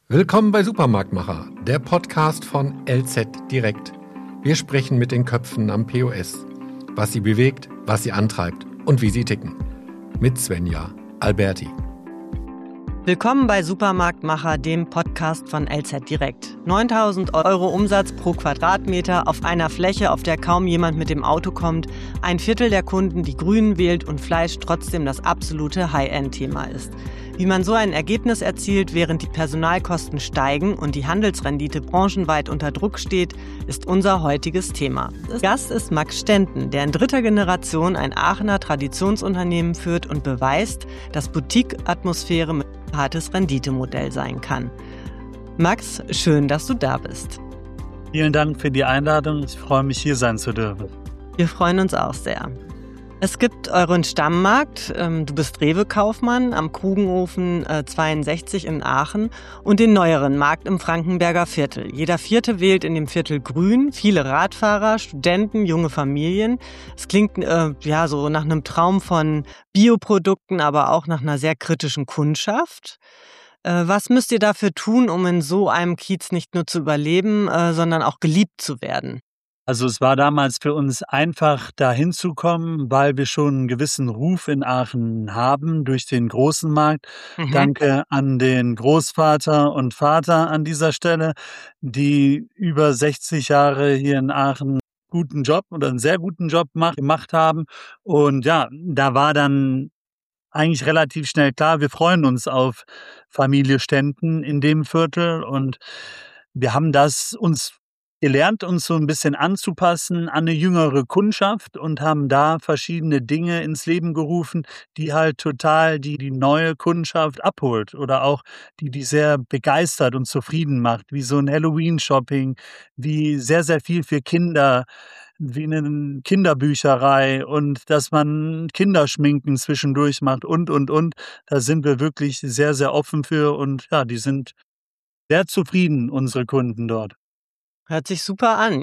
Willkommen bei Supermarktmacher, der Podcast von LZ Direkt. Wir sprechen mit den Köpfen am POS. Was sie bewegt, was sie antreibt und wie sie ticken. Mit Svenja Alberti. Willkommen bei Supermarktmacher, dem Podcast von LZ Direkt. 9.000 Euro Umsatz pro Quadratmeter auf einer Fläche, auf der kaum jemand mit dem Auto kommt. Ein Viertel der Kunden, die Grün wählt und Fleisch trotzdem das absolute High-End-Thema ist. Wie man so ein Ergebnis erzielt, während die Personalkosten steigen und die Handelsrendite branchenweit unter Druck steht, ist unser heutiges Thema. Gast ist Max Stenten, der in dritter Generation ein Aachener Traditionsunternehmen führt und beweist, dass Boutique-Atmosphäre mit hartes Renditemodell sein kann. Max, schön, dass du da bist. Vielen Dank für die Einladung. Ich freue mich, hier sein zu dürfen. Wir freuen uns auch sehr. Es gibt euren Stammmarkt, du bist Rewe-Kaufmann am Krugenofen 62 in Aachen und den neueren Markt im Frankenberger Viertel. Jeder Vierte wählt in dem Viertel Grün, viele Radfahrer, Studenten, junge Familien. Es klingt so nach einem Traum von Bioprodukten, aber auch nach einer sehr kritischen Kundschaft. Was müsst ihr dafür tun, um in so einem Kiez nicht nur zu überleben, sondern auch geliebt zu werden? Also es war damals für uns einfach, da hinzukommen, weil wir schon einen gewissen Ruf in Aachen haben durch den großen Markt. Danke an den Großvater und Vater an dieser Stelle, die über 60 Jahre hier in Aachen einen guten Job oder einen sehr guten Job gemacht haben. Und ja, da war dann eigentlich relativ schnell klar, wir freuen uns auf Familie Stenten in dem Viertel und wir haben das uns gelernt, uns so ein bisschen anzupassen an eine jüngere Kundschaft und haben da verschiedene Dinge ins Leben gerufen, die halt total die neue Kundschaft abholt oder auch die sehr begeistert und zufrieden macht, wie so ein Halloween-Shopping, wie sehr, sehr viel für Kinder, wie eine Kinderbücherei und dass man Kinderschminken zwischendurch macht und. Da sind wir wirklich sehr, sehr offen für und ja, die sind sehr zufrieden, unsere Kunden dort. Hört sich super an.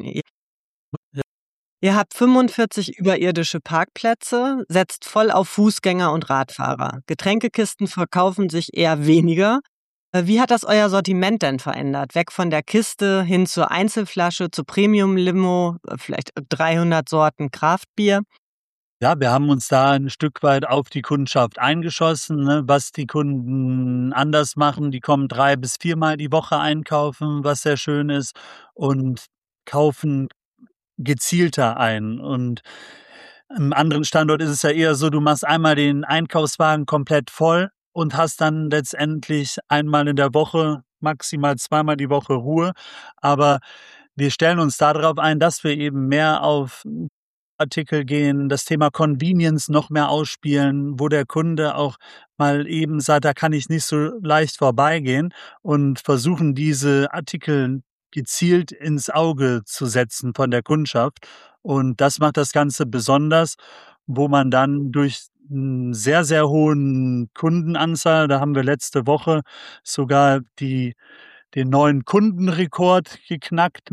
Ihr habt 45 überirdische Parkplätze, setzt voll auf Fußgänger und Radfahrer. Getränkekisten verkaufen sich eher weniger. Wie hat das euer Sortiment denn verändert? Weg von der Kiste hin zur Einzelflasche, zur Premium-Limo, vielleicht 300 Sorten Kraftbier? Ja, wir haben uns da ein Stück weit auf die Kundschaft eingeschossen, ne, was die Kunden anders machen. Die kommen 3 bis 4-mal die Woche einkaufen, was sehr schön ist, und kaufen gezielter ein. Und am anderen Standort ist es ja eher so, du machst einmal den Einkaufswagen komplett voll und hast dann letztendlich einmal in der Woche, maximal 2-mal die Woche Ruhe. Aber wir stellen uns darauf ein, dass wir eben mehr auf Artikel gehen, das Thema Convenience noch mehr ausspielen, wo der Kunde auch mal eben sagt, da kann ich nicht so leicht vorbeigehen, und versuchen diese Artikel gezielt ins Auge zu setzen von der Kundschaft. Und das macht das Ganze besonders, wo man dann durch einen sehr, sehr hohen Kundenanzahl, da haben wir letzte Woche sogar den neuen Kundenrekord geknackt,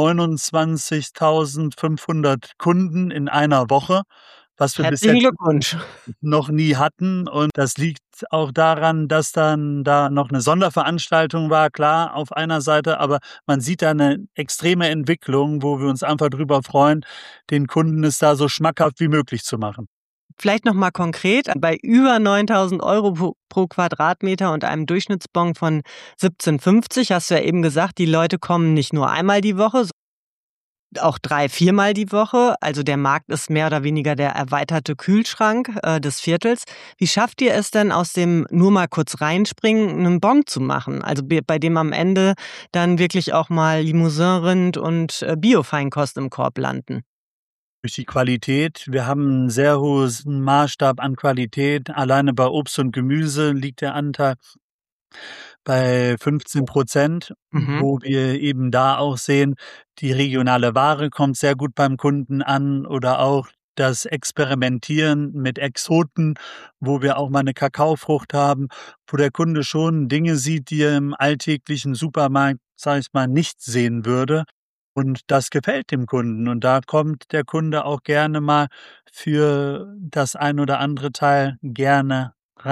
29.500 Kunden in einer Woche, was wir bis Herzlichen jetzt Glückwunsch. noch nie hatten. Und das liegt auch daran, dass dann da noch eine Sonderveranstaltung war, klar, auf einer Seite, aber man sieht da eine extreme Entwicklung, wo wir uns einfach drüber freuen, den Kunden es da so schmackhaft wie möglich zu machen. Vielleicht nochmal konkret, bei über 9.000 Euro pro Quadratmeter und einem Durchschnittsbon von 17,50 hast du ja eben gesagt, die Leute kommen nicht nur einmal die Woche, auch 3-, 4-mal die Woche. Also der Markt ist mehr oder weniger der erweiterte Kühlschrank des Viertels. Wie schafft ihr es denn, aus dem nur mal kurz reinspringen, einen Bon zu machen? Also bei dem am Ende dann wirklich auch mal Limousin-Rind und Bio-Feinkost im Korb landen? Durch die Qualität. Wir haben einen sehr hohen Maßstab an Qualität. Alleine bei Obst und Gemüse liegt der Anteil bei 15%, wo wir eben da auch sehen, die regionale Ware kommt sehr gut beim Kunden an, oder auch das Experimentieren mit Exoten, wo wir auch mal eine Kakaofrucht haben, wo der Kunde schon Dinge sieht, die er im alltäglichen Supermarkt, sage ich mal, nicht sehen würde. Und das gefällt dem Kunden. Und da kommt der Kunde auch gerne mal für das ein oder andere Teil gerne rein.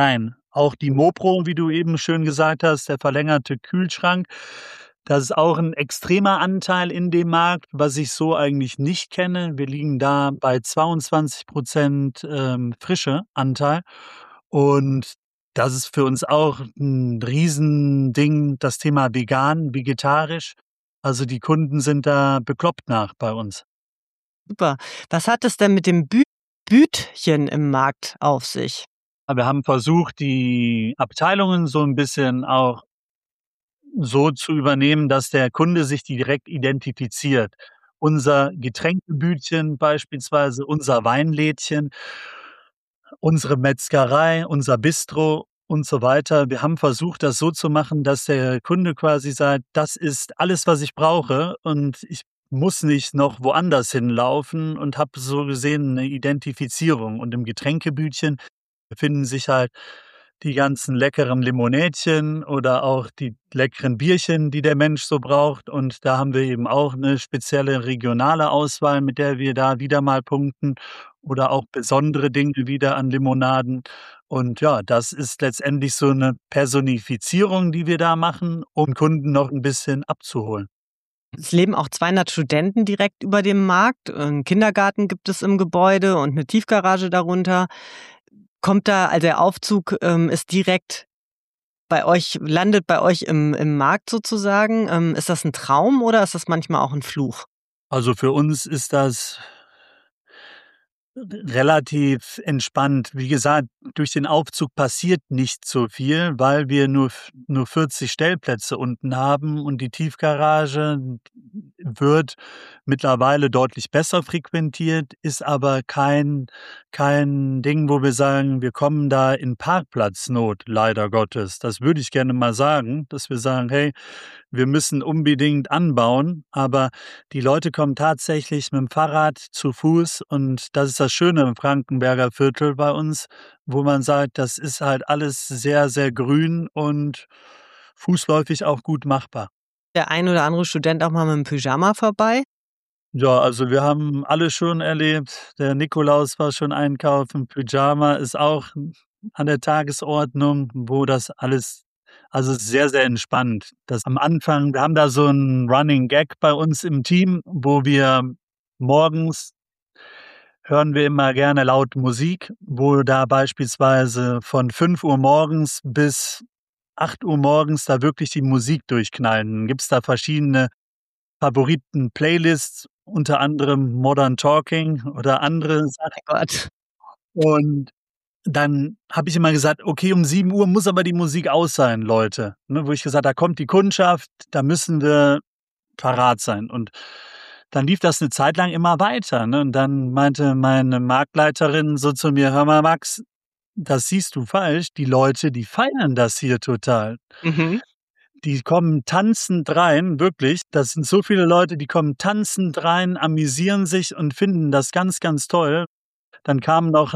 Auch die Mopro, wie du eben schön gesagt hast, der verlängerte Kühlschrank, das ist auch ein extremer Anteil in dem Markt, was ich so eigentlich nicht kenne. Wir liegen da bei 22% Frische-Anteil und das ist für uns auch ein Riesending, das Thema vegan, vegetarisch. Also, die Kunden sind da bekloppt nach bei uns. Super. Was hat es denn mit dem Bütchen im Markt auf sich? Aber wir haben versucht, die Abteilungen so ein bisschen auch so zu übernehmen, dass der Kunde sich direkt identifiziert. Unser Getränkebütchen beispielsweise, unser Weinlädchen, unsere Metzgerei, unser Bistro und so weiter. Wir haben versucht, das so zu machen, dass der Kunde quasi sagt: „Das ist alles, was ich brauche und ich muss nicht noch woanders hinlaufen“, und habe so gesehen 'ne Identifizierung. Und im Getränkebütchen befinden sich halt die ganzen leckeren Limonädchen oder auch die leckeren Bierchen, die der Mensch so braucht. Und da haben wir eben auch eine spezielle regionale Auswahl, mit der wir da wieder mal punkten oder auch besondere Dinge wieder an Limonaden. Und ja, das ist letztendlich so eine Personifizierung, die wir da machen, um Kunden noch ein bisschen abzuholen. Es leben auch 200 Studenten direkt über dem Markt. 'N Kindergarten gibt es im Gebäude und eine Tiefgarage darunter. Kommt da also der Aufzug, ist direkt bei euch landet bei euch im Markt sozusagen. Ist das 'n Traum oder ist das manchmal auch 'n Fluch? Also, für uns ist das relativ entspannt. Wie gesagt, durch den Aufzug passiert nicht so viel, weil wir nur 40 Stellplätze unten haben und die Tiefgarage wird mittlerweile deutlich besser frequentiert, ist aber kein Ding, wo wir sagen, wir kommen da in Parkplatznot, leider Gottes. Das würde ich gerne mal sagen, dass wir sagen: „Hey, wir müssen unbedingt anbauen“, aber die Leute kommen tatsächlich mit dem Fahrrad, zu Fuß, und das ist das Schöne im Frankenberger Viertel bei uns, wo man sagt, das ist halt alles sehr, sehr grün und fußläufig auch gut machbar. Der ein oder andere Student auch mal mit'm Pyjama vorbei? Ja, also wir haben alles schon erlebt. Der Nikolaus war schon einkaufen, Pyjama ist auch an der Tagesordnung, wo das alles, also sehr, sehr entspannt. Das am Anfang, wir haben da so 'n Running Gag bei uns im Team, wo wir morgens hören wir immer gerne laut Musik, wo da beispielsweise von 5 Uhr morgens bis 8 Uhr morgens da wirklich die Musik durchknallt. Dann gibt's da verschiedene Favoriten-Playlists, unter anderem Modern Talking oder andere Sachen. Mein Gott. Und dann habe ich immer gesagt: „Okay, um 7 Uhr muss aber die Musik aus sein, Leute“, ne? Wo ich gesagt: „Da kommt die Kundschaft, da müssen wir parat sein.“ Und dann lief das 'ne Zeit lang immer weiter, ne? Und dann meinte meine Marktleiterin so zu mir: „Hör mal, Max, das siehst du falsch. Die Leute, die feiern das hier total. Mhm. Die kommen tanzend rein, wirklich. Das sind so viele Leute, die kommen tanzend rein, amüsieren sich und finden das ganz, ganz toll.“ Dann kam noch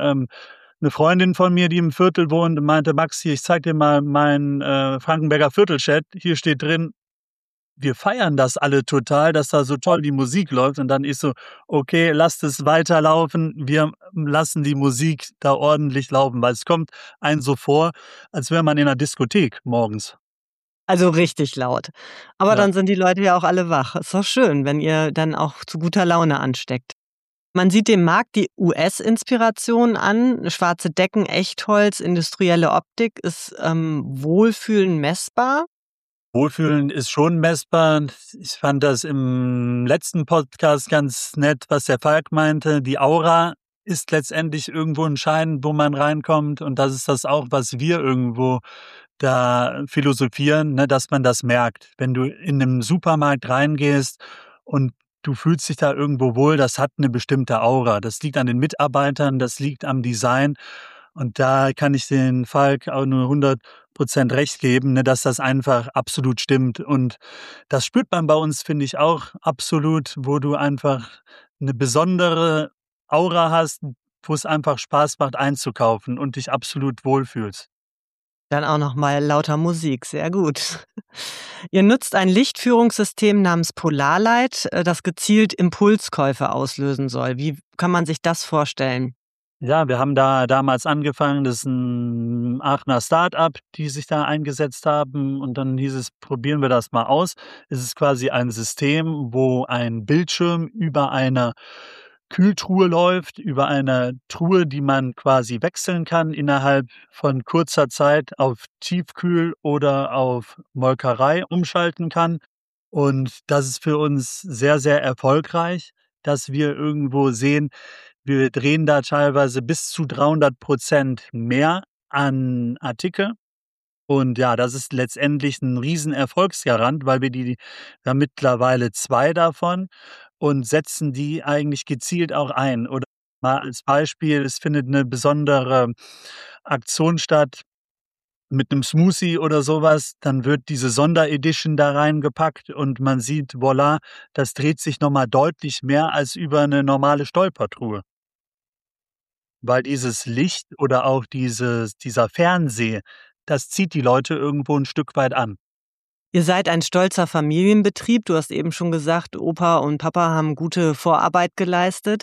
'ne Freundin von mir, die im Viertel wohnt, und meinte: „Max, hier, ich zeige dir mal meinen, Frankenberger Viertel-Chat. Hier steht drin, wir feiern das alle total, dass da so toll die Musik läuft.“ Und dann ich so: „Okay, lasst es weiterlaufen. Wir lassen die Musik da ordentlich laufen“, weil es kommt einem so vor, als wäre man in 'ner Diskothek morgens. Also richtig laut. Aber Ja. dann sind die Leute ja auch alle wach. Ist doch schön, wenn ihr dann auch zu guter Laune ansteckt. Man sieht dem Markt die US-Inspiration an. Schwarze Decken, Echtholz, industrielle Optik. Ist, Wohlfühlen messbar? Wohlfühlen ist schon messbar. Ich fand das im letzten Podcast ganz nett, was der Falk meinte. Die Aura ist letztendlich irgendwo entscheidend, wo man reinkommt. Und das ist das auch, was wir irgendwo da philosophieren, ne, dass man das merkt. Wenn du in 'nem Supermarkt reingehst und du fühlst dich da irgendwo wohl, das hat eine bestimmte Aura. Das liegt an den Mitarbeitern, das liegt am Design. Und da kann ich den Falk auch nur 100% recht geben, ne, dass das einfach absolut stimmt. Und das spürt man bei uns, finde ich, auch absolut, wo du einfach eine besondere Aura hast, wo es einfach Spaß macht einzukaufen und dich absolut wohlfühlst. Dann auch noch mal lauter Musik, sehr gut. Ihr nutzt ein Lichtführungssystem namens Polarlight, das gezielt Impulskäufe auslösen soll. Wie kann man sich das vorstellen? Ja, wir haben da damals angefangen, das ist 'n Aachener Start-up, die sich da eingesetzt haben und dann hieß es: „Probieren wir das mal aus." Es ist quasi ein System, wo ein Bildschirm über eine Kühltruhe läuft, über eine Truhe, die man quasi wechseln kann innerhalb von kurzer Zeit auf Tiefkühl oder auf Molkerei umschalten kann. Und das ist für uns sehr, sehr erfolgreich, dass wir irgendwo sehen, wir drehen da teilweise bis zu 300% mehr an Artikel. Und ja, das ist letztendlich 'n Riesenerfolgsgarant, weil wir haben mittlerweile 2 davon und setzen die eigentlich gezielt auch ein. Oder mal als Beispiel, es findet 'ne besondere Aktion statt mit 'nem Smoothie oder so was, dann wird diese Sonderedition da reingepackt und man sieht, voilà, das dreht sich noch mal deutlich mehr als über 'ne normale Stolpertruhe. Weil dieses Licht oder auch dieser Fernseh, das zieht die Leute irgendwo 'n Stück weit an. Ihr seid ein stolzer Familienbetrieb. Du hast eben schon gesagt, Opa und Papa haben gute Vorarbeit geleistet.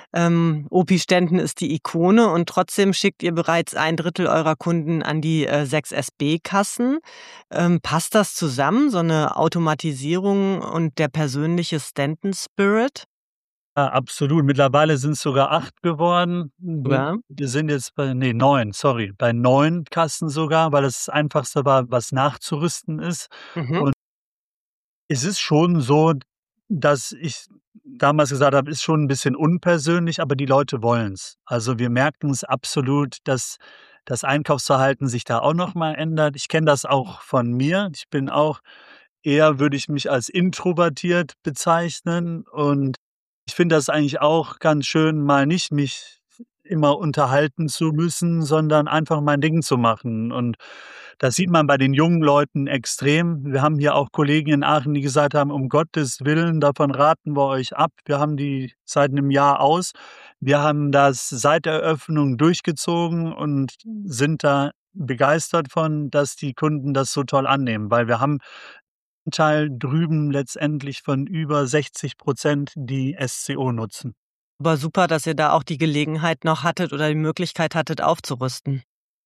Opi Stenden ist die Ikone und trotzdem schickt ihr bereits 1/3 eurer Kunden an die 6SB-Kassen. Passt das zusammen, so 'ne Automatisierung und der persönliche Stenden-Spirit? Ja, absolut. Mittlerweile sind's sogar 8 geworden. Ja. Wir sind jetzt bei 9, sorry, bei 9 Kassen sogar, weil das Einfachste war, was nachzurüsten ist. Mhm. Und es ist schon so, dass ich damals gesagt habe, ist schon 'n bisschen unpersönlich, aber die Leute wollen's. Also, wir merken's absolut, dass das Einkaufsverhalten sich da auch noch mal ändert. Ich kenne das auch von mir. Ich bin auch eher, würde ich mich als introvertiert bezeichnen und ich finde das eigentlich auch ganz schön, mal nicht mich immer unterhalten zu müssen, sondern einfach mein Ding zu machen. Und das sieht man bei den jungen Leuten extrem. Wir haben hier auch Kollegen in Aachen, die gesagt haben: „Um Gottes Willen, davon raten wir euch ab." Wir haben die seit 'nem Jahr aus. Wir haben das seit Eröffnung durchgezogen und sind da begeistert von, dass die Kunden das so toll annehmen, weil wir haben 'n Teil drüben letztendlich von über 60%, die SCO nutzen. Aber super, dass ihr da auch die Gelegenheit noch hattet oder die Möglichkeit hattet aufzurüsten.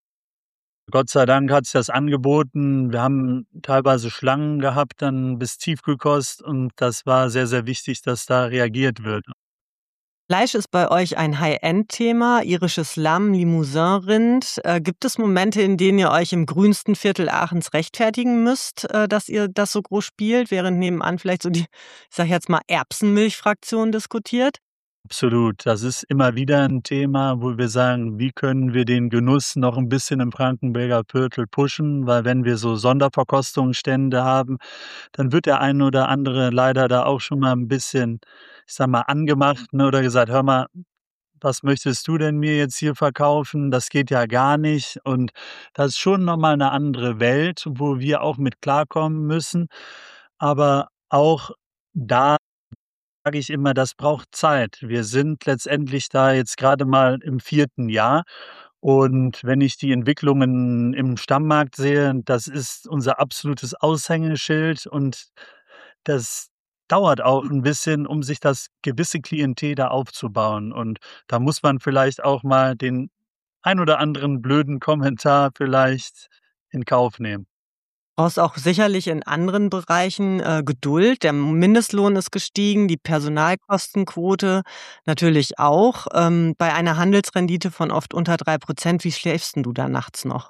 Gott sei Dank hat sich das angeboten. Wir haben teilweise Schlangen gehabt dann bis Tiefkühlkost und das war sehr, sehr wichtig, dass da reagiert wird. Fleisch ist bei euch ein High-End-Thema, irisches Lamm, Limousin-Rind. Gibt es Momente, in denen ihr euch im grünsten Viertel Aachens rechtfertigen müsst, dass ihr das so groß spielt, während nebenan vielleicht so die, ich sage jetzt mal, Erbsenmilch-Fraktion diskutiert? Absolut. Das ist immer wieder 'n Thema, wo wir sagen: „Wie können wir den Genuss noch 'n bisschen im Frankenberger Viertel pushen?" Weil wenn wir so Sonderverkostungsstände haben, dann wird der ein oder andere leider da auch schon mal 'n bisschen, ich sage mal, angemacht, ne, oder gesagt: „Hör mal, was möchtest du denn mir jetzt hier verkaufen? Das geht ja gar nicht." Und das ist schon noch mal 'ne andere Welt, wo wir auch mit klarkommen müssen. Aber auch da sage ich immer, das braucht Zeit. Wir sind letztendlich da jetzt grade mal im 4. Jahr und wenn ich die Entwicklungen im Stammmarkt sehe, das ist unser absolutes Aushängeschild und das dauert auch 'n bisschen, um sich das gewisse Klientel da aufzubauen. Und da muss man vielleicht auch mal den ein oder anderen blöden Kommentar vielleicht in Kauf nehmen. Brauchst auch sicherlich in anderen Bereichen, Geduld. Der Mindestlohn ist gestiegen, die Personalkostenquote natürlich auch. Bei einer Handelsrendite von oft unter 3%, wie schläfst 'n du da nachts noch?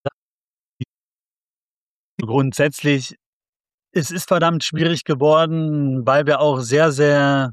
Grundsätzlich, es ist verdammt schwierig geworden, weil wir auch sehr, sehr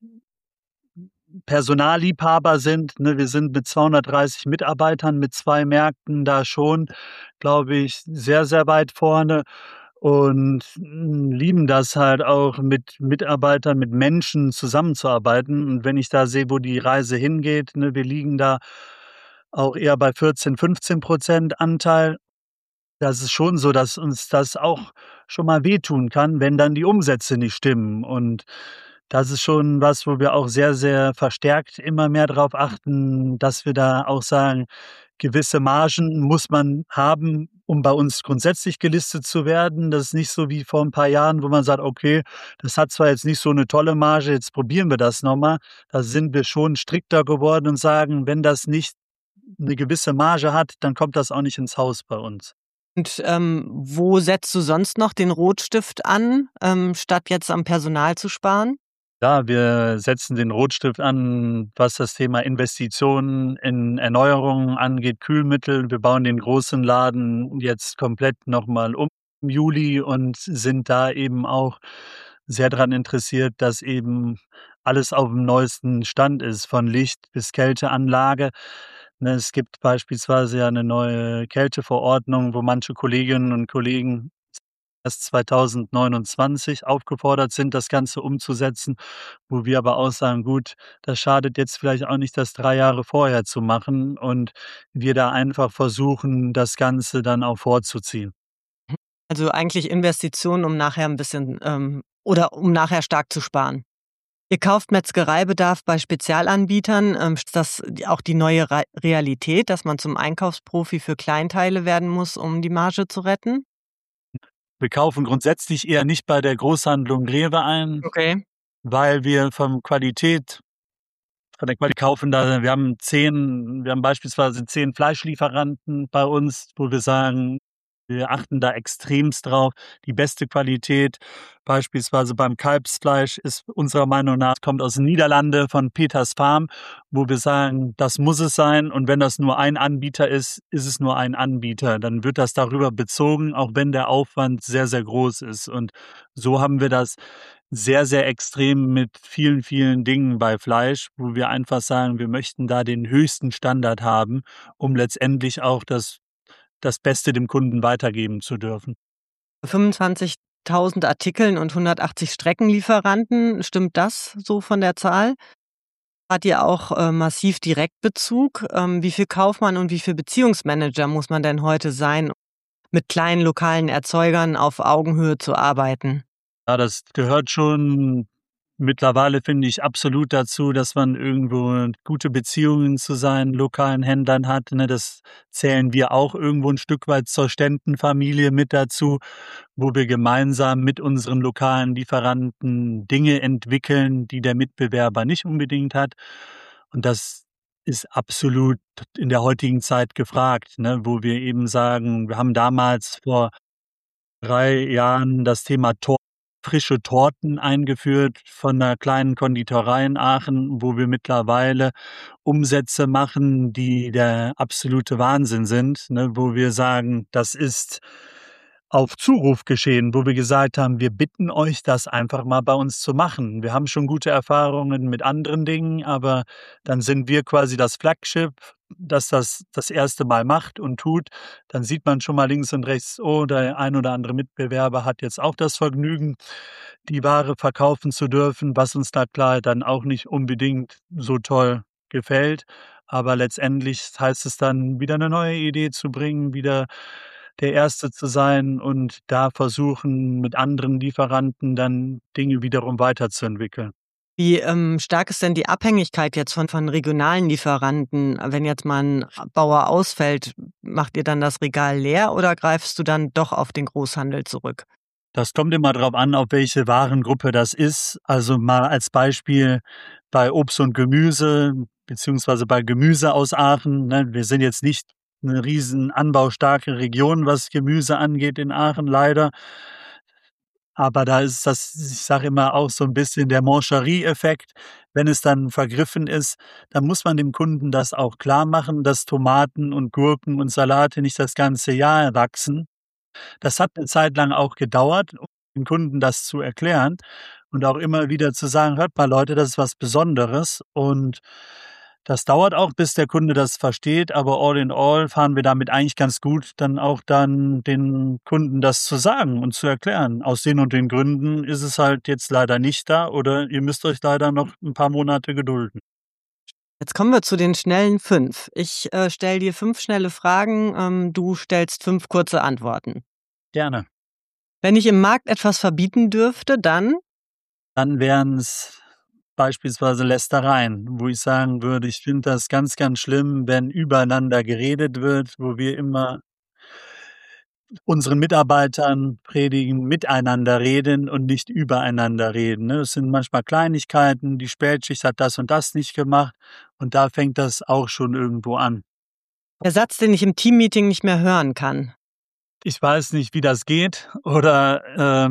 Personalliebhaber sind, ne? Wir sind mit 230 Mitarbeitern mit 2 Märkten da schon, glaube ich, sehr, sehr weit vorne und, lieben das halt auch, mit Mitarbeitern, mit Menschen zusammenzuarbeiten. Und wenn ich da sehe, wo die Reise hingeht, ne, wir liegen da auch eher bei 14, 15% Anteil. Das ist schon so, dass uns das auch schon mal wehtun kann, wenn dann die Umsätze nicht stimmen. Und das ist schon was, wo wir auch sehr, sehr verstärkt immer mehr drauf achten, dass wir da auch sagen, gewisse Margen muss man haben, um bei uns grundsätzlich gelistet zu werden. Das ist nicht so wie vor ein paar Jahren, wo man sagt: „Okay, das hat zwar jetzt nicht so eine tolle Marge, jetzt probieren wir das noch mal.“ Da sind wir schon strikter geworden und sagen, wenn das nicht eine gewisse Marge hat, dann kommt das auch nicht ins Haus bei uns. Und, wo setzt du sonst noch den Rotstift an, statt jetzt am Personal zu sparen? Ja, wir setzen den Rotstift an, was das Thema Investitionen in Erneuerungen angeht, Kühlmittel. Wir bauen den großen Laden jetzt komplett noch mal um im Juli und sind da eben auch sehr dran interessiert, dass eben alles auf'm neuesten Stand ist, von Licht bis Kälteanlage. Ne, es gibt beispielsweise ja 'ne neue Kälteverordnung, wo manche Kolleginnen und Kollegen erst 2029 aufgefordert sind, das Ganze umzusetzen, wo wir aber auch sagen: „Gut, das schadet jetzt vielleicht auch nicht, das 3 Jahre vorher zu machen“ und wir da einfach versuchen, das Ganze dann auch vorzuziehen. Also, eigentlich Investitionen, um nachher ein bisschen, oder um nachher stark zu sparen. Ihr kauft Metzgereibedarf bei Spezialanbietern. Ist das auch die neue Realität, dass man zum Einkaufsprofi für Kleinteile werden muss, um die Marge zu retten? Wir kaufen grundsätzlich eher nicht bei der Großhandlung Rewe ein, Okay. weil wir von der Quali kaufen da wir haben beispielsweise 10 Fleischlieferanten bei uns, wo wir sagen, wir achten da extremst drauf. Die beste Qualität, beispielsweise beim Kalbsfleisch, ist unserer Meinung nach kommt aus den Niederlande von Peters Farm, wo wir sagen, das muss es sein. Und wenn das nur ein Anbieter ist, ist es nur ein Anbieter. Dann wird das darüber bezogen, auch wenn der Aufwand sehr, sehr groß ist. Und so haben wir das sehr, sehr extrem mit vielen, vielen Dingen bei Fleisch, wo wir einfach sagen, wir möchten da den höchsten Standard haben, um letztendlich auch das Beste dem Kunden weitergeben zu dürfen. 25.000 Artikeln und 180 Streckenlieferanten. Stimmt das so von der Zahl? Hat ihr auch, massiv Direktbezug? Wie viel Kaufmann und wie viel Beziehungsmanager muss man denn heute sein, mit kleinen lokalen Erzeugern auf Augenhöhe zu arbeiten? Ja, das gehört schon mittlerweile, finde ich, absolut dazu, dass man irgendwo gute Beziehungen zu seinen lokalen Händlern hat, ne? Das zählen wir auch irgendwo ein Stück weit zur Ständenfamilie mit dazu, wo wir gemeinsam mit unseren lokalen Lieferanten Dinge entwickeln, die der Mitbewerber nicht unbedingt hat. Und das ist absolut in der heutigen Zeit gefragt, ne, wo wir eben sagen, wir haben damals vor 3 Jahren das Thema frische Torten eingeführt von 'ner kleinen Konditorei in Aachen, wo wir mittlerweile Umsätze machen, die der absolute Wahnsinn sind, ne, wo wir sagen, das ist auf Zuruf geschehen, wo wir gesagt haben: „Wir bitten euch, das einfach mal bei uns zu machen.“ Wir haben schon gute Erfahrungen mit anderen Dingen, aber dann sind wir quasi das Flaggschiff, das das erste Mal macht und tut. Dann sieht man schon mal links und rechts: „Oh, der ein oder andere Mitbewerber hat jetzt auch das Vergnügen, die Ware verkaufen zu dürfen“, was uns da klar dann auch nicht unbedingt so toll gefällt. Aber letztendlich heißt es dann, wieder 'ne neue Idee zu bringen, wieder der Erste zu sein und da versuchen, mit anderen Lieferanten dann Dinge wiederum weiterzuentwickeln. Wie, stark ist denn die Abhängigkeit jetzt von regionalen Lieferanten? Wenn jetzt mal 'n Bauer ausfällt, macht ihr dann das Regal leer oder greifst du dann doch auf den Großhandel zurück? Das kommt immer drauf an, auf welche Warengruppe das ist. Also, mal als Beispiel bei Obst und Gemüse beziehungsweise bei Gemüse aus Aachen, ne? Wir sind jetzt nicht 'ne riesen anbaustarke Region, was Gemüse angeht in Aachen, leider. Aber da ist das, ich sage immer, auch so 'n bisschen der Mancherie-Effekt. Wenn es dann vergriffen ist, dann muss man dem Kunden das auch klarmachen, dass Tomaten und Gurken und Salate nicht das ganze Jahr wachsen. Das hat 'ne Zeit lang auch gedauert, um den Kunden das zu erklären und auch immer wieder zu sagen: „Hört mal Leute, das ist was Besonderes.“ Und das dauert auch, bis der Kunde das versteht, aber all in all fahren wir damit eigentlich ganz gut, dann den Kunden das zu sagen und zu erklären. Aus den und den Gründen ist es halt jetzt leider nicht da oder ihr müsst euch leider noch 'n paar Monate gedulden. Jetzt kommen wir zu den schnellen 5. Ich, stelle dir 5 schnelle Fragen, du stellst 5 kurze Antworten. Gerne. Wenn ich im Markt etwas verbieten dürfte, dann Dann wären's beispielsweise Lästereien, wo ich sagen würde, ich finde das ganz, ganz schlimm, wenn übereinander geredet wird, wo wir immer unseren Mitarbeitern predigen, miteinander reden und nicht übereinander reden. Ne? Es sind manchmal Kleinigkeiten, die Spätschicht hat das und das nicht gemacht und da fängt das auch schon irgendwo an. Der Satz, den ich im Teammeeting nicht mehr hören kann. Ich weiß nicht, wie das geht oder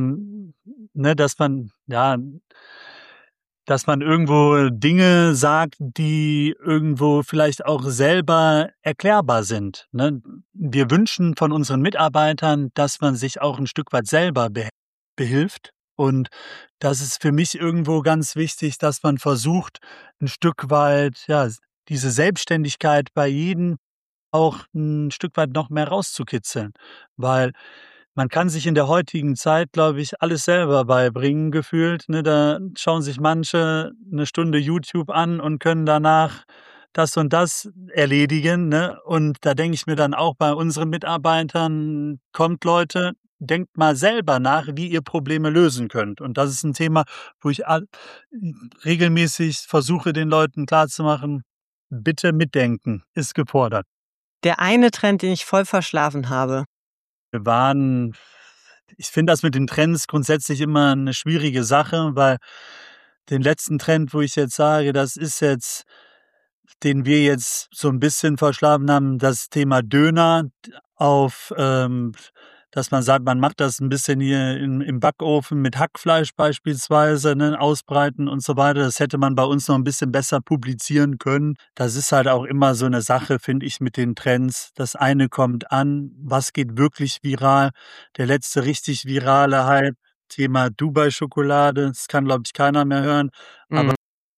dass man irgendwo Dinge sagt, die irgendwo vielleicht auch selber erklärbar sind. Ne? Wir wünschen von unseren Mitarbeitern, dass man sich auch ein Stück weit selber behilft. Und das ist für mich irgendwo ganz wichtig, dass man versucht, ein Stück weit, ja, diese Selbstständigkeit bei jedem auch ein Stück weit noch mehr rauszukitzeln. Weil man kann sich in der heutigen Zeit, glaube ich, alles selber beibringen gefühlt, ne? Da schauen sich manche 'ne Stunde YouTube an und können danach das und das erledigen, ne? Und da denke ich mir dann auch bei unseren Mitarbeitern: „Kommt Leute, denkt mal selber nach, wie ihr Probleme lösen könnt.“ Und das ist 'n Thema, wo ich regelmäßig versuche, den Leuten klarzumachen: „Bitte mitdenken ist gefordert.“ Der eine Trend, den ich voll verschlafen habe. Wir waren Ich finde das mit den Trends grundsätzlich immer 'ne schwierige Sache, weil den letzten Trend, wo ich jetzt sage, das ist jetzt den wir jetzt so 'n bisschen verschlafen haben, das Thema Döner auf, dass man sagt, man macht das 'n bisschen hier im Backofen mit Hackfleisch beispielsweise, ne, ausbreiten und so weiter. Das hätte man bei uns noch 'n bisschen besser publizieren können. Das ist halt auch immer so 'ne Sache, finde ich, mit den Trends. Das eine kommt an, was geht wirklich viral? Der letzte richtig virale Hype, Thema Dubai-Schokolade, das kann, glaube ich, keiner mehr hören. Aber Mhm.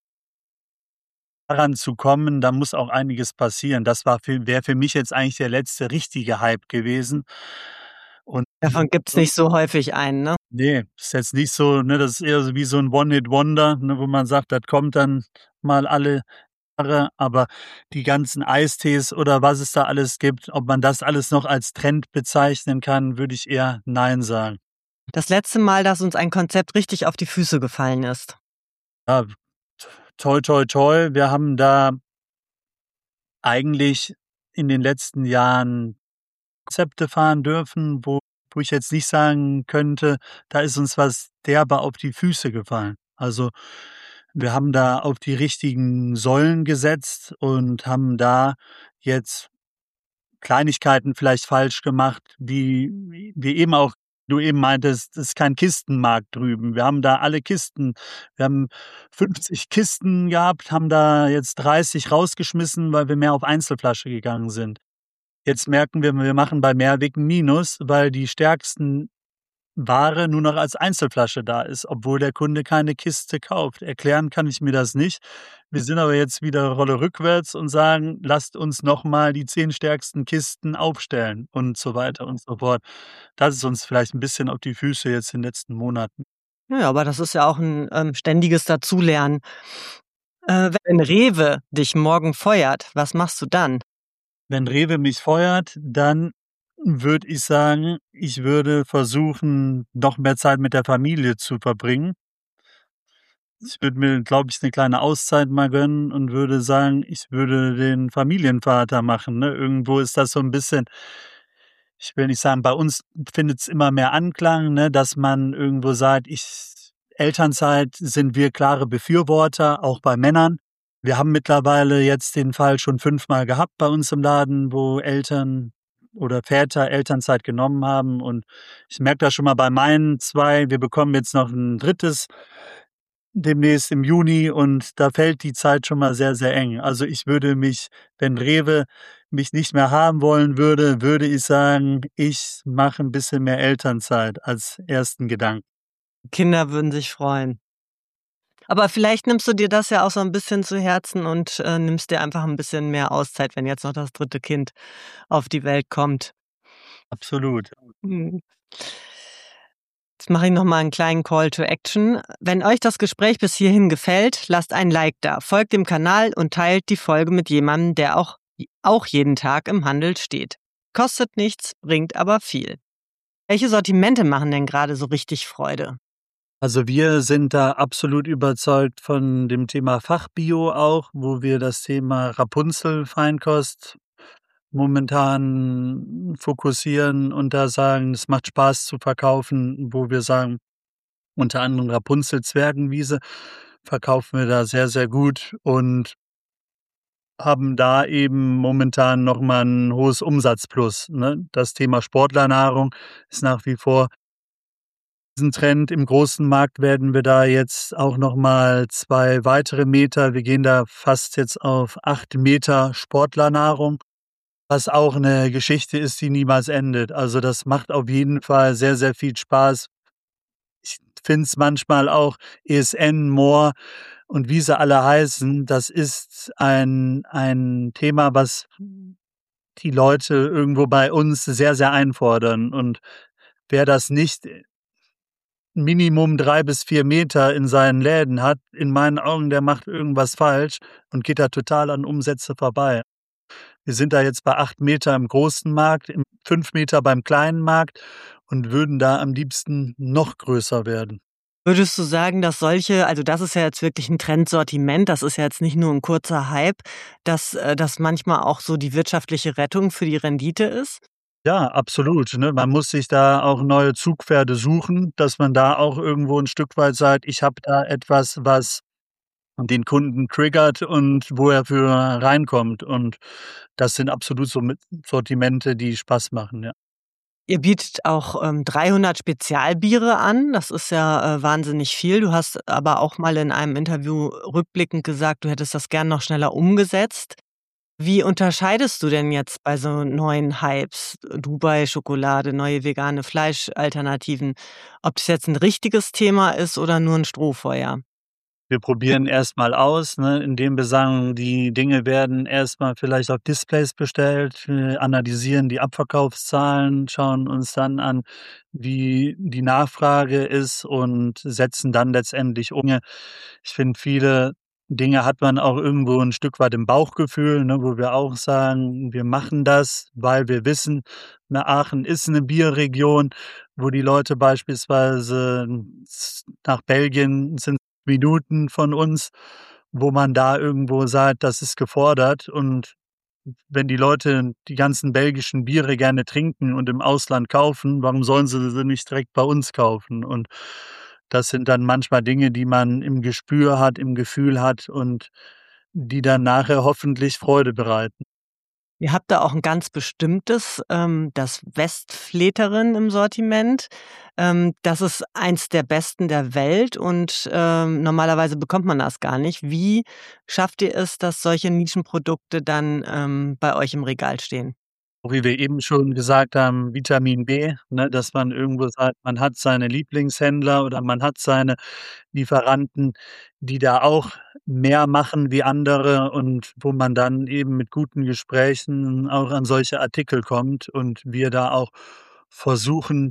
daran zu kommen, da muss auch einiges passieren. Das wäre für mich jetzt eigentlich der letzte richtige Hype gewesen. Und Davon gibt's nicht so häufig einen, ne? ne, ist jetzt nicht so, ne, das ist eher so wie so 'n One-Hit-Wonder, ne, wo man sagt, das kommt dann mal alle Jahre, aber die ganzen Eistees oder was es da alles gibt, ob man das alles noch als Trend bezeichnen kann, würde ich eher nein sagen. Das letzte Mal, dass uns ein Konzept richtig auf die Füße gefallen ist. Ja, toi, toi, toi, wir haben da eigentlich in den letzten Jahren Konzepte fahren dürfen, wo ich jetzt nicht sagen könnte, da ist uns was derbe auf die Füße gefallen. Also, wir haben da auf die richtigen Säulen gesetzt und haben da jetzt Kleinigkeiten vielleicht falsch gemacht, wie eben auch du eben meintest, es ist kein Kistenmarkt drüben. Wir haben da alle Kisten wir haben 50 Kisten gehabt, haben da jetzt 30 rausgeschmissen, weil wir mehr auf Einzelflasche gegangen sind. Jetzt merken wir machen bei Mehrweg 'n Minus, weil die stärksten Ware nur noch als Einzelflasche da ist, obwohl der Kunde keine Kiste kauft. Erklären kann ich mir das nicht. Wir sind aber jetzt wieder Rolle rückwärts und sagen: „Lasst uns noch mal die 10 stärksten Kisten aufstellen“ und so weiter und so fort. Das ist uns vielleicht 'n bisschen auf die Füße jetzt in den letzten Monaten. Ja, aber das ist ja auch 'n, ständiges Dazulernen. Wenn Rewe dich morgen feuert, was machst du dann? Wenn Rewe mich feuert, dann würde ich sagen, ich würde versuchen, noch mehr Zeit mit der Familie zu verbringen. Ich würde mir, glaube ich, 'ne kleine Auszeit mal gönnen und würde sagen, ich würde den Familienvater machen, ne? Irgendwo ist das so 'n bisschen ich will nicht sagen, bei uns findet's immer mehr Anklang, ne, dass man irgendwo sagt, Elternzeit sind wir klare Befürworter, auch bei Männern. Wir haben mittlerweile jetzt den Fall schon 5-mal gehabt bei uns im Laden, wo Eltern oder Väter Elternzeit genommen haben und ich merke das schon mal bei meinen 2. Wir bekommen jetzt noch 'n 3. demnächst im Juni und da fällt die Zeit schon mal sehr, sehr eng. Also, ich würde mich wenn Rewe mich nicht mehr haben wollen würde, würde ich sagen, ich mache 'n bisschen mehr Elternzeit als ersten Gedanken. Kinder würden sich freuen. Aber vielleicht nimmst du dir das ja auch so 'n bisschen zu Herzen und, nimmst dir einfach 'n bisschen mehr Auszeit, wenn jetzt noch das 3. Kind auf die Welt kommt. Absolut. Mhm. Jetzt mache ich noch mal 'n kleinen Call to Action. Wenn euch das Gespräch bis hierhin gefällt, lasst ein Like da, folgt dem Kanal und teilt die Folge mit jemandem, der auch jeden Tag im Handel steht. Kostet nichts, bringt aber viel. Welche Sortimente machen denn grade so richtig Freude? Also, wir sind da absolut überzeugt von dem Thema Fachbio auch, wo wir das Thema Rapunzel Feinkost momentan fokussieren und da sagen, es macht Spaß zu verkaufen, wo wir sagen, unter anderem Rapunzel Zwergenwiese verkaufen wir da sehr, sehr gut und haben da eben momentan noch mal 'n hohes Umsatzplus, ne? Das Thema Sportlernahrung ist nach wie vor diesen Trend. Im großen Markt werden wir da jetzt auch noch mal 2 weitere Meter, wir gehen da fast jetzt auf 8 Meter Sportlernahrung, was auch 'ne Geschichte ist, die niemals endet. Also, das macht auf jeden Fall sehr, sehr viel Spaß. Ich finde es manchmal auch ESN, More und wie sie alle heißen, das ist ein Thema, was die Leute irgendwo bei uns sehr, sehr einfordern. Und wer das nicht Minimum 3 bis 4 Meter in seinen Läden hat, in meinen Augen, der macht irgendwas falsch und geht da total an Umsätze vorbei. Wir sind da jetzt bei 8 Meter im großen Markt, 5 Meter beim kleinen Markt und würden da am liebsten noch größer werden. Würdest du sagen, dass solche also das ist ja jetzt wirklich 'n Trendsortiment, das ist ja jetzt nicht nur 'n kurzer Hype, dass das manchmal auch so die wirtschaftliche Rettung für die Rendite ist? Ja, absolut, ne? Man muss sich da auch neue Zugpferde suchen, dass man da auch irgendwo 'n Stück weit sagt: „Ich habe da etwas, was den Kunden triggert und wo er für reinkommt." Und das sind absolut so mit Sortimente, die Spaß machen, ja. Ihr bietet auch 300 Spezialbiere an. Das ist ja wahnsinnig viel. Du hast aber auch mal in einem Interview rückblickend gesagt, du hättest das gern noch schneller umgesetzt. Wie unterscheidest du denn jetzt bei so neuen Hypes, Dubai-Schokolade, neue vegane Fleischalternativen, ob das jetzt 'n richtiges Thema ist oder nur 'n Strohfeuer? Wir probieren erst mal aus, ne, indem wir sagen, die Dinge werden erst mal vielleicht auf Displays bestellt. Wir analysieren die Abverkaufszahlen, schauen uns dann an, wie die Nachfrage ist und setzen dann letztendlich um. Ich finde, viele Dinge hat man auch irgendwo 'n Stück weit im Bauchgefühl, ne, wo wir auch sagen, wir machen das, weil wir wissen, ne, Aachen ist 'ne Bierregion, wo die Leute beispielsweise nach Belgien sind Minuten von uns, wo man da irgendwo sagt, das ist gefordert. Und wenn die Leute die ganzen belgischen Biere gerne trinken und im Ausland kaufen, warum sollen sie nicht direkt bei uns kaufen? Und das sind dann manchmal Dinge, die man im Gespür hat, im Gefühl hat und die dann nachher hoffentlich Freude bereiten. Ihr habt da auch 'n ganz bestimmtes, das Westvleteren im Sortiment. Das ist eins der besten der Welt und normalerweise bekommt man das gar nicht. Wie schafft ihr es, dass solche Nischenprodukte dann bei euch im Regal stehen? Wie wir eben schon gesagt haben, Vitamin B, ne, dass man irgendwo sagt, man hat seine Lieblingshändler oder man hat seine Lieferanten, die da auch mehr machen wie andere und wo man dann eben mit guten Gesprächen auch an solche Artikel kommt und wir da auch versuchen,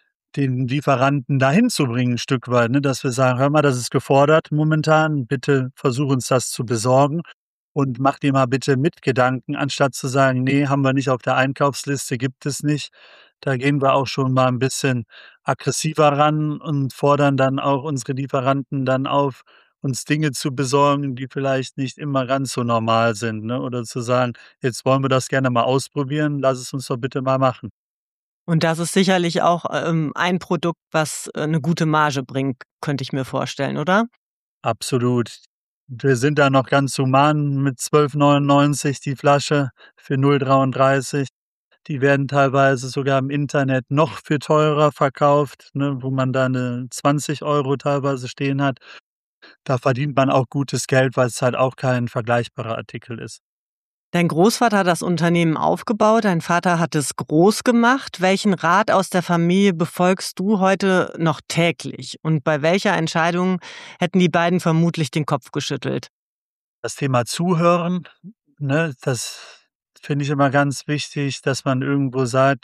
den Lieferanten dahin zu bringen 'n Stück weit, ne, dass wir sagen: „Hör mal, das ist gefordert momentan. Bitte versuch uns das zu besorgen und mach dir mal bitte mit Gedanken, anstatt zu sagen: ‚Ne, haben wir nicht auf der Einkaufsliste, gibt es nicht.'" Da gehen wir auch schon mal 'n bisschen aggressiver ran und fordern dann auch unsere Lieferanten dann auf, uns Dinge zu besorgen, die vielleicht nicht immer ganz so normal sind, ne? Oder zu sagen: „Jetzt wollen wir das gerne mal ausprobieren, lass es uns doch bitte mal machen." Und das ist sicherlich auch ein Produkt, was 'ne gute Marge bringt, könnte ich mir vorstellen, oder? Absolut. Wir sind da noch ganz human mit 12,99 die Flasche für 0,33. Die werden teilweise sogar im Internet noch viel teurer verkauft, ne, wo man da 'ne 20 € teilweise stehen hat. Da verdient man auch gutes Geld, weil's halt auch kein vergleichbarer Artikel ist. Dein Großvater hat das Unternehmen aufgebaut, dein Vater hat es groß gemacht. Welchen Rat aus der Familie befolgst du heute noch täglich? Und bei welcher Entscheidung hätten die beiden vermutlich den Kopf geschüttelt? Das Thema Zuhören, ne, das finde ich immer ganz wichtig, dass man irgendwo sagt,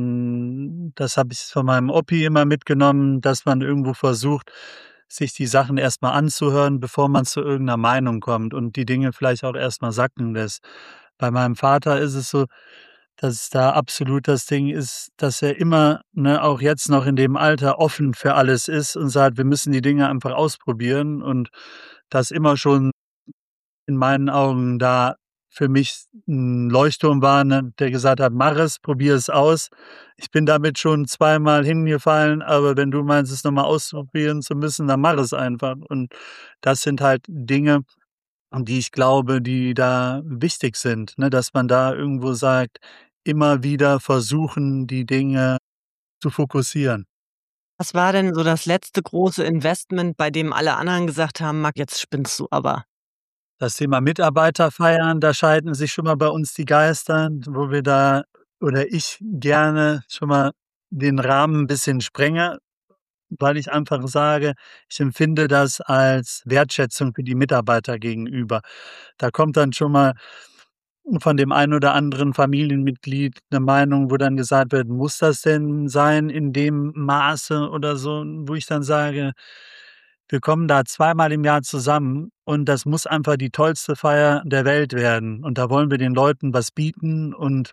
das habe ich von meinem Opi immer mitgenommen, dass man irgendwo versucht, sich die Sachen erst mal anzuhören, bevor man zu irgend 'ner Meinung kommt und die Dinge vielleicht auch erst mal sacken lässt. Bei meinem Vater ist es so, dass da absolut das Ding ist, dass er immer, ne, auch jetzt noch in dem Alter offen für alles ist und sagt: „Wir müssen die Dinge einfach ausprobieren." Und das immer schon in meinen Augen da für mich ein Leuchtturm war, ne, der gesagt hat: „Mach es, probier es aus.“ Ich bin damit schon zweimal hingefallen, aber wenn du meinst, es noch mal ausprobieren zu müssen, dann mach es einfach. Und das sind halt Dinge, an die ich glaube, die da wichtig sind, ne, dass man da irgendwo sagt, immer wieder versuchen, die Dinge zu fokussieren. Was war denn so das letzte große Investment, bei dem alle anderen gesagt haben: „Marc, jetzt spinnst du aber?“ Das Thema Mitarbeiter feiern, da scheiden sich schon mal bei uns die Geister, wo wir da oder ich gerne schon mal den Rahmen 'n bisschen sprenge, weil ich einfach sage, ich empfinde das als Wertschätzung für die Mitarbeiter gegenüber. Da kommt dann schon mal von dem einen oder anderen Familienmitglied 'ne Meinung, wo dann gesagt wird: „Muss das denn sein in dem Maße?“ oder so, wo ich dann sage: „Wir kommen da zweimal im Jahr zusammen und das muss einfach die tollste Feier der Welt werden. Und da wollen wir den Leuten was bieten und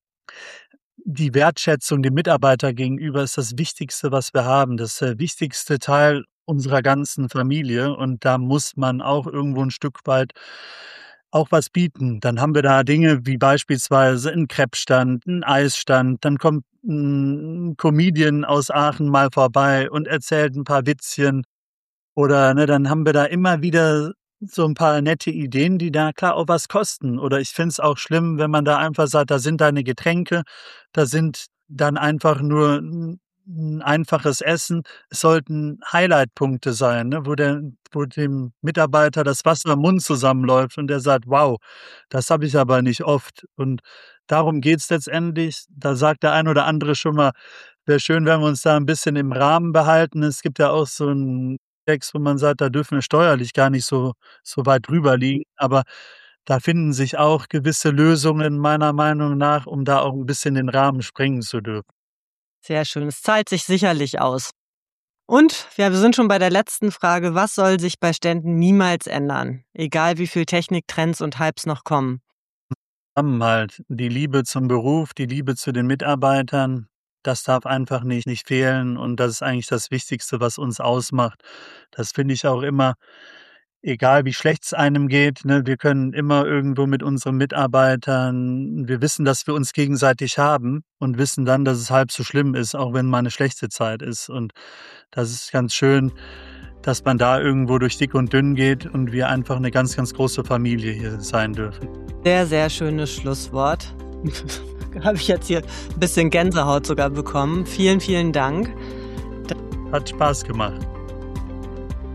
die Wertschätzung dem Mitarbeiter gegenüber ist das Wichtigste, was wir haben. Das ist der wichtigste Teil unserer ganzen Familie und da muss man auch irgendwo 'n Stück weit auch was bieten. Dann haben wir da Dinge wie beispielsweise 'n Crêpestand, 'n Eisstand, dann kommt 'n Comedian aus Aachen mal vorbei und erzählt 'n paar Witzchen oder, ne, dann haben wir da immer wieder so 'n paar nette Ideen, die da klar auch was kosten. Oder ich finde es auch schlimm, wenn man da einfach sagt: „Da sind deine Getränke, da sind dann einfach nur 'n einfaches Essen.“ Es sollten Highlightpunkte sein, ne, wo dem Mitarbeiter das Wasser im Mund zusammenläuft und der sagt: „Wow, das habe ich aber nicht oft.“ Und darum geht's letztendlich. Da sagt der ein oder andere schon mal: „Wäre schön, wenn wir uns da 'n bisschen im Rahmen behalten.“ Es gibt ja auch so 'n Text, wo man sagt, da dürfen wir steuerlich gar nicht so weit drüber liegen. Aber da finden sich auch gewisse Lösungen meiner Meinung nach, um da auch 'n bisschen den Rahmen sprengen zu dürfen. Sehr schön, es zahlt sich sicherlich aus. Und ja, wir sind schon bei der letzten Frage: Was soll sich bei Ständen niemals ändern, egal wie viel Technik, Trends und Hypes noch kommen? Zusammenhalt, die Liebe zum Beruf, die Liebe zu den Mitarbeitern, das darf einfach nicht fehlen und das ist eigentlich das Wichtigste, was uns ausmacht. Das finde ich auch immer, egal wie schlecht's einem geht, ne, wir können immer irgendwo mit unseren Mitarbeitern wir wissen, dass wir uns gegenseitig haben und wissen dann, dass es halb so schlimm ist, auch wenn mal 'ne schlechte Zeit ist. Und das ist ganz schön, dass man da irgendwo durch dick und dünn geht und wir einfach 'ne ganz, ganz große Familie hier sein dürfen. Sehr, sehr schönes Schlusswort. Habe ich jetzt hier 'n bisschen Gänsehaut sogar bekommen. Vielen, vielen Dank. Hat Spaß gemacht.